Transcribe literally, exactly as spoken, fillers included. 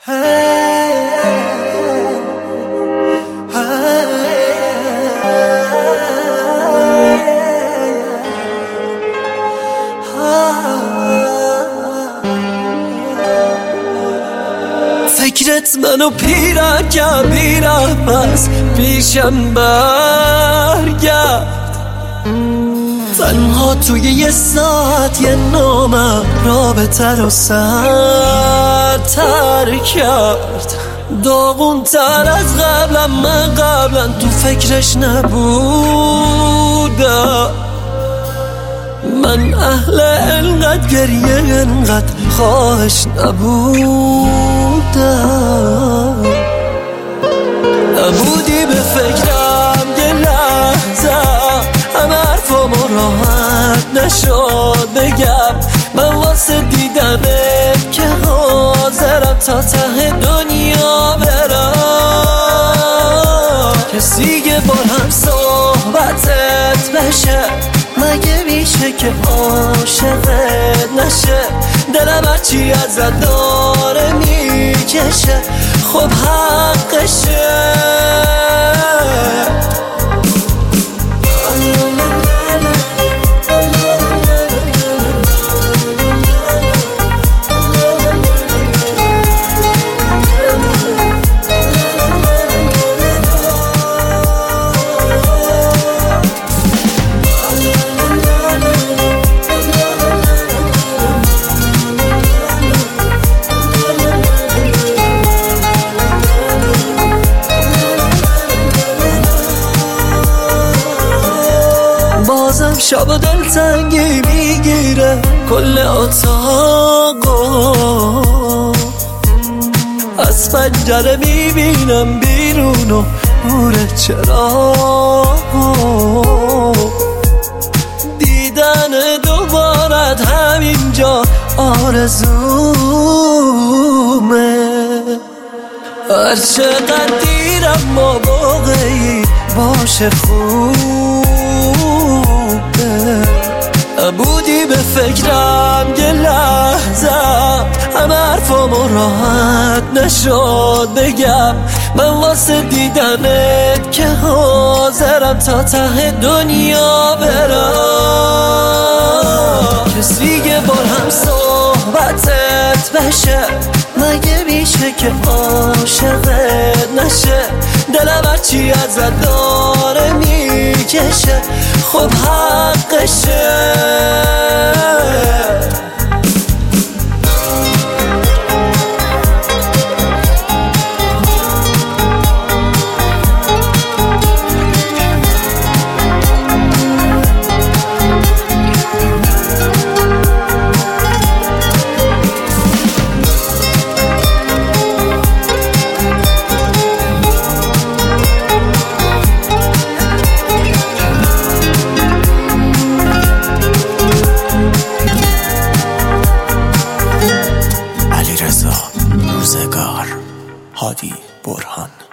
فکرت منو پیرم کرد، میرم از پیشم برگرد. تنها توی یه ساعت یه نامم رابطه رو سرتر کرد. داغون تر از قبلم، من قبلا تو فکرش نبودم. من اهل انقدر گریه انقدر خواهش نبودم. نبودی به فکرم یه لحظه، همه حرفامو راحت نشد بگم. من واسه دیدنت که حاضرم تا ته دنیا برم. کسی که با هم صحبتت بشه، مگه میشه که عاشقت نشه؟ دلم هرچی ازت داره میکشه، خب حقشه. بازم شب دلتنگی میگیره کل اتاقو، از پنجره میبینم بیرون و نور چراغ. دیدن دوبارت همینجا آرزومه. هر چقدر دیرم ما واقعی باشه خوب. نبودی به فکرم یه لحظه، همه حرفامو راحت نشد بگم. من واسه دیدنت که حاضرم تا ته دنیا برم. کسی که با هم صحبتت بشه، مگه میشه که عاشقت نشه؟ دلم هرچی ازت داره میکشه، خب حقشه. روزگار، هادی برهان.